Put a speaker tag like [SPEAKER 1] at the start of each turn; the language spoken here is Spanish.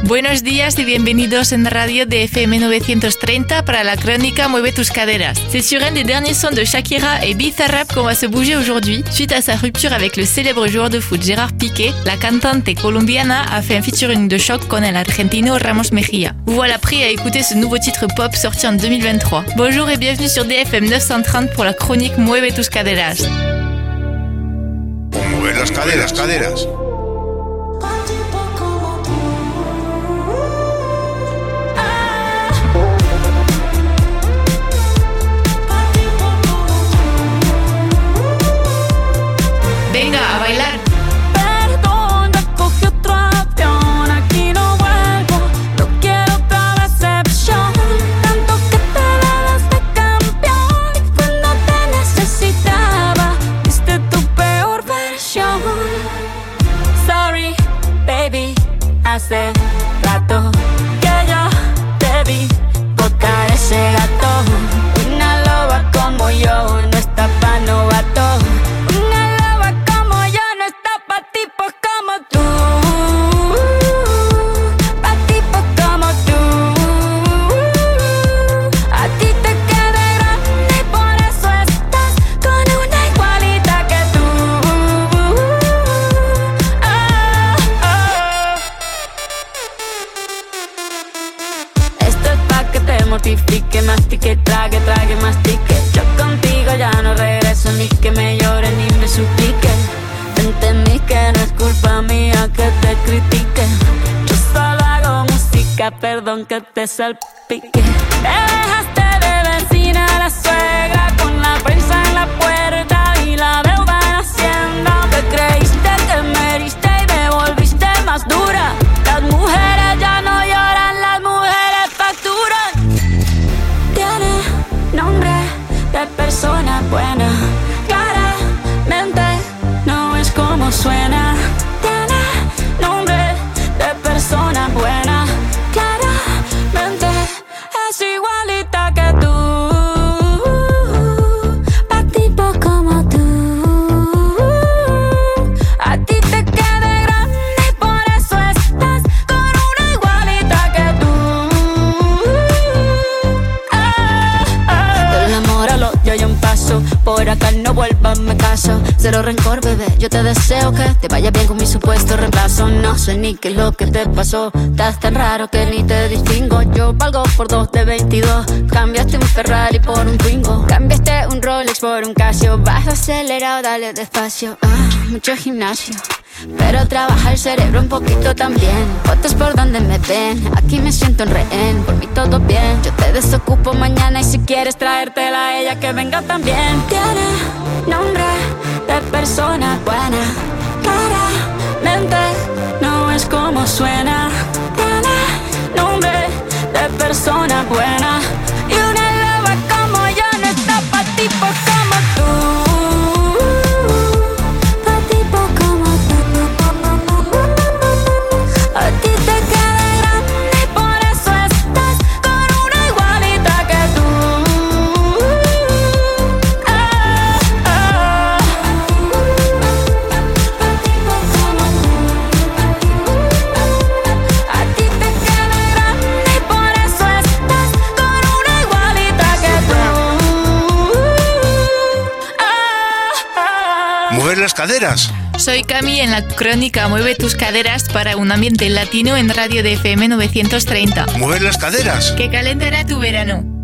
[SPEAKER 1] Buenos días y bienvenidos en Radio de FM 930 para la crónica Mueve tus caderas. C'est sur un des derniers sons de Shakira et Bizarrap qu'on va se bouger aujourd'hui. Suite à sa rupture avec le célèbre joueur de foot Gerard Piqué, la cantante colombiana a fait un featuring de choc con el argentino Ramos Mejía. Vous voilà prêts à écouter ce nouveau titre pop sorti en 2023. Bonjour et bienvenue sur DFM 930 pour la chronique Mueve tus caderas.
[SPEAKER 2] Mover las caderas.
[SPEAKER 1] Venga, a bailar.
[SPEAKER 3] Perdón, ya cogí otro avión, aquí no vuelvo, no quiero otra decepción. Tanto que te dabas de campeón y cuando te necesitaba, diste tu peor versión. Sorry, baby, hace rato que yo te vi botar ese gato. Una loba como yo no está pa' novato. Mortifique, mastique, trague, mastique. Yo contigo ya no regreso, ni que me llore ni me suplique. Entendí que no es culpa mía que te critique. Yo solo hago música, perdón que te salpique. Te dejaste de vecina a la suegra, con la prensa en la puerta y la deuda en Hacienda. Te creíste que me heriste y me volviste más dura. Las mujeres ya no lloran, las mujeres facturan. Nombre de persona buena, claramente no es como suena. Tiene nombre de persona buena, claramente es igualita que tú. Pa' tipo como tú, a ti te queda grande y por eso estás con una igualita que tú. Yo hay un paso, por acá no vuelvas, me caso. Cero rencor, bebé, yo te deseo que te vaya bien con mi supuesto reemplazo. No sé ni qué es lo que te pasó, estás tan raro que ni te distingo. Yo valgo por 2 de 22, cambiaste un Ferrari por un Twingo. Cambiaste un Rolex por un Casio, vas acelerado, dale despacio. Mucho gimnasio, pero trabaja el cerebro un poquito también. Fotos por donde me ven, aquí me siento en rehén. Por mí todo bien, yo te desocupo mañana. Y si quieres traértela a ella, que venga también. Tiene nombre de persona buena, claramente no es como suena. Tiene nombre de persona buena, y una loba como yo no está pa' tipos como tú.
[SPEAKER 2] Mover las caderas.
[SPEAKER 1] Soy Cami en la crónica Mueve tus caderas para un ambiente latino en Radio de FM 930.
[SPEAKER 2] Mover las caderas.
[SPEAKER 1] Que calentará tu verano.